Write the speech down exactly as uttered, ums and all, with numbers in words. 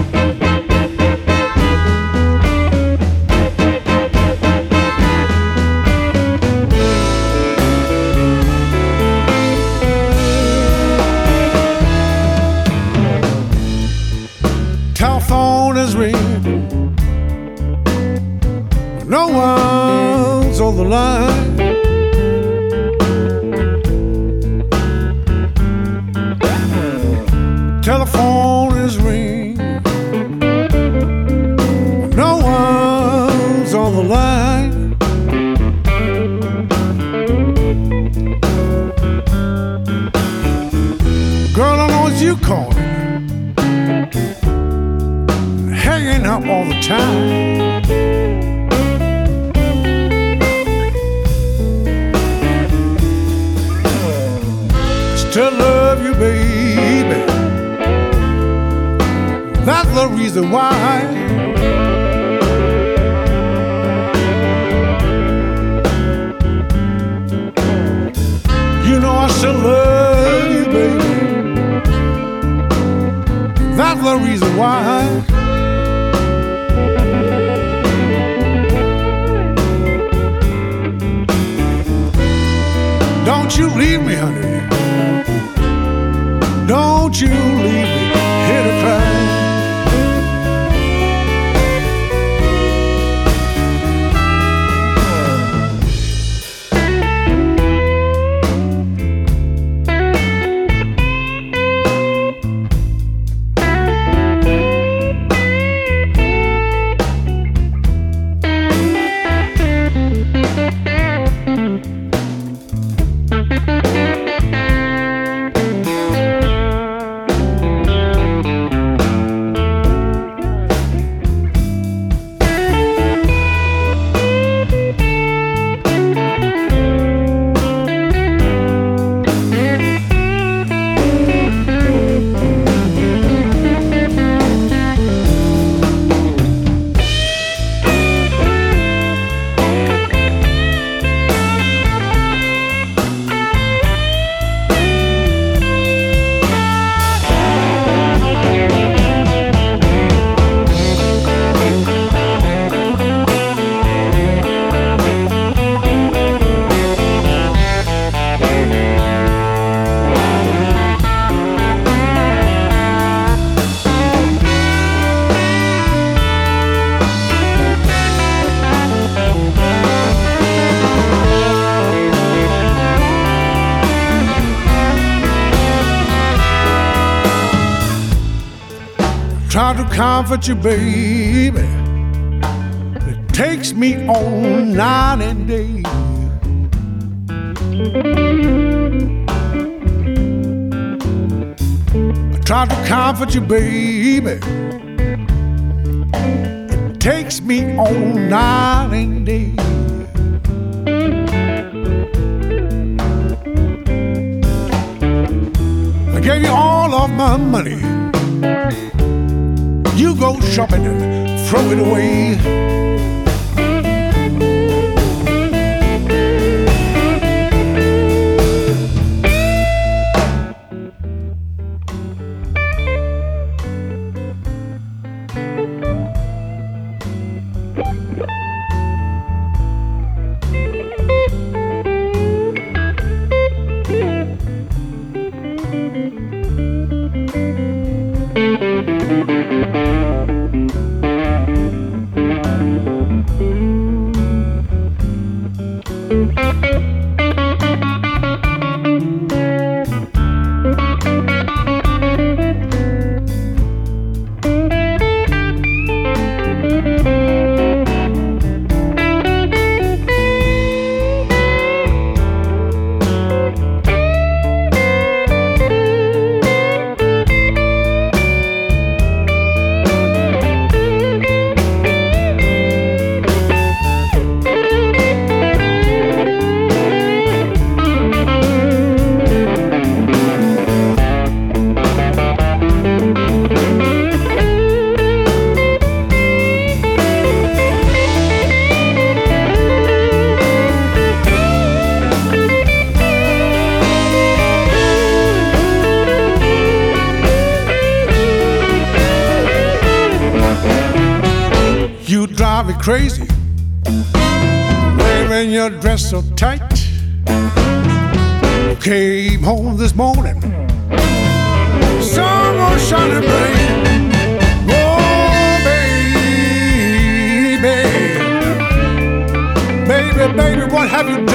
Telephone is ringing, no one's on the line. Telephone is ringing, no one's on the line. Girl, I know it's you calling, hanging up all the time. Still love you, baby. That's the reason why. You know I still love you, baby. That's the reason why. Don't you leave me, honey. Don't you leave me here to cry. Try to comfort you, baby. It takes me on night and day. I try to comfort you, baby. It takes me on night and day. I gave you all of my money. You go shopping and throw it away. drive me crazy. Wearing your dress so tight. Came home this morning, sun was shining bright. Oh, baby, baby, baby, what have you done?